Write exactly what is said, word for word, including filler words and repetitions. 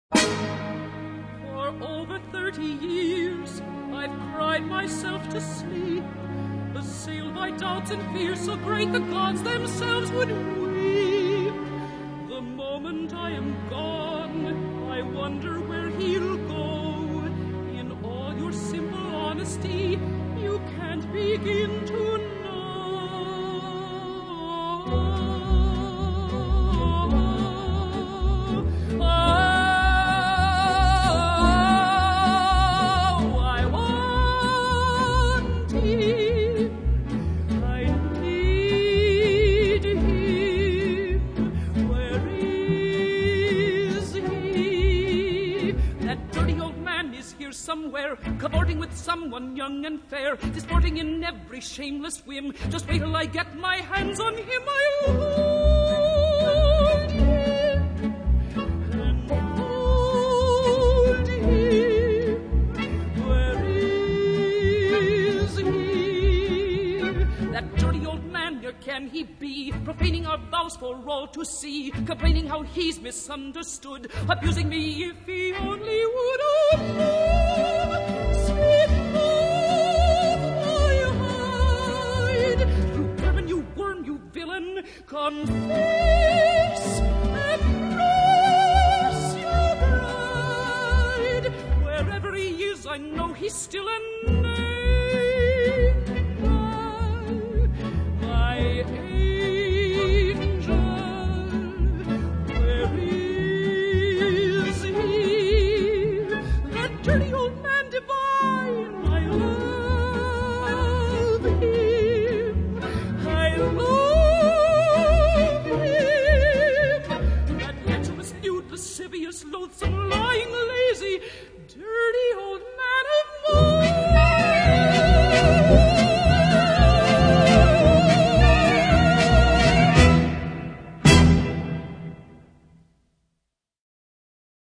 For over thirty years I've cried myself to sleep, assailed by doubts and fears so great the gods themselves would weep. The moment I am gone, I wonder where he'll go. In all your simple honesty, you can't begin to know. Somewhere, cavorting with someone young and fair, disporting in every shameless whim. Just wait till I get my hands on him, I'll hold him and hold him. Where is he? That dirty old man, where can he be? Profaning our vows for all to see, complaining how he's misunderstood, abusing me if he only would. Oh, sweet love, my hide. You vermin, you worm, you villain, confess and press your bride. Wherever he is, I know he's still an angel, my angel. Where is he? That dirty old man divine, I love him, I love him. That lecherous, nude, lascivious, loathsome, lying, lazy, dirty old